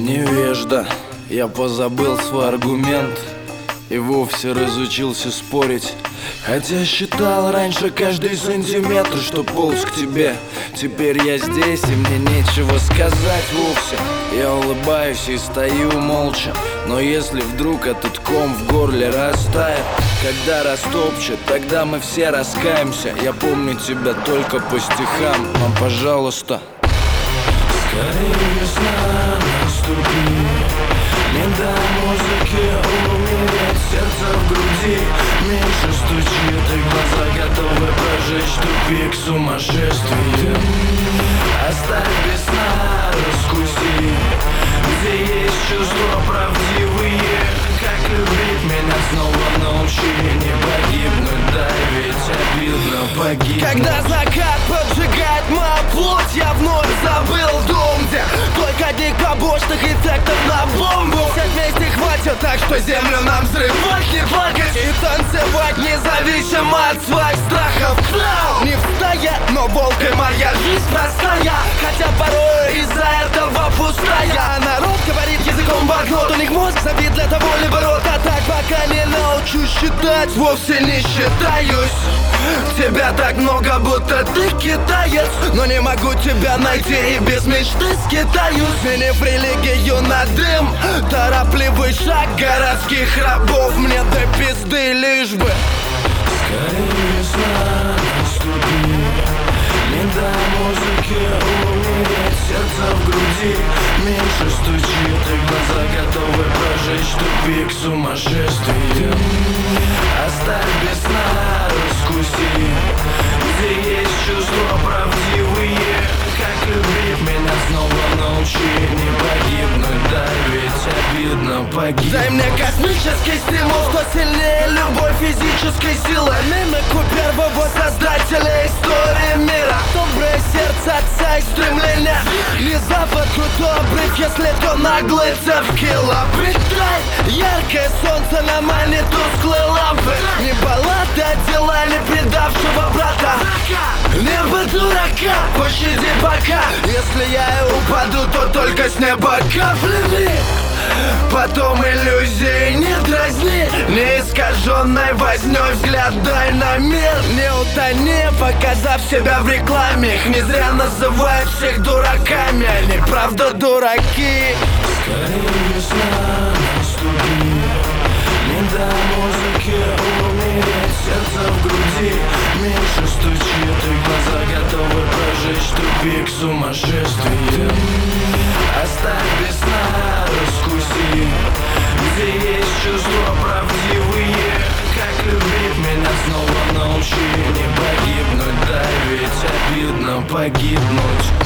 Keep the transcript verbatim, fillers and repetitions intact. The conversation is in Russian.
Невежда, я позабыл свой аргумент и вовсе разучился спорить. Хотя считал раньше каждый сантиметр, что полз к тебе. Теперь я здесь, и мне нечего сказать вовсе. Я улыбаюсь и стою молча. Но если вдруг этот ком в горле растает, когда растопчет, тогда мы все раскаемся. Я помню тебя только по стихам, но, пожалуйста, скорее весна наступит. Не дай музыке умереть, сердце в груди меньше стучит, и глаза готовы прожечь тупик сумасшествия. Оставь без сна, раскуси, где есть чувства правдивые. Как любить меня снова научи, не погибнуть, дай, ведь обидно погибнуть. Когда закат поджигает мою плоть, я вновь забыл дом, где только одних побочных эффектов на бомбу. Все вместе хватит, так что землю нам взрывать, не плакать и танцевать, независимо от своих страхов. Не встая, но волкой моя жизнь простая, хотя порой из-за этого пустая. Народ говорит языком банкнот, у них мозг забит для того, либо рот. А так пока не научусь считать, вовсе не считаюсь. Тебя так много, будто ты китаец, но не могу тебя найти и без мечты скитаюсь. Сменив религию на дым, торопливый шаг городских рабов, мне до пизды лишь бы скорее весна наступит. Не дай музыке умереть, сердце в груди меньше стучит, и глаза готовы прожечь тупик сумасшествия. Оставь без сна, раскуси, где есть чувства правдивые. Как любить меня снова научи, не погибнуть, дай, ведь обидно погибнуть. Дай мне космический стимул, что сильнее любой физической силы. Мимику первого создателя истории мира, доброе сердце отца и стремление. Не запад, крутой обрыв, если то наглый цепкила. Притрай яркое солнце на мане тусклой лампы. Не баллада, а дела не предавшего брата. Небо дурака, пощади пока. Если я и упаду, то только с неба каплями. Потом иллюзии не дразни, не искаженной вознёй взгляд дай на мир. Не утони, показав себя в рекламе. Их не зря называют всех дураками, они правда дураки. Скорее весна наступит. Не дай музыке умереть, сердце в груди меньше стучит, и глаза готовы прожечь тупик сумасшествия. Оставь без сна, раскуси, где есть чувства правдивые. Как любить меня снова научи, не погибнуть, дай, ведь обидно погибнуть.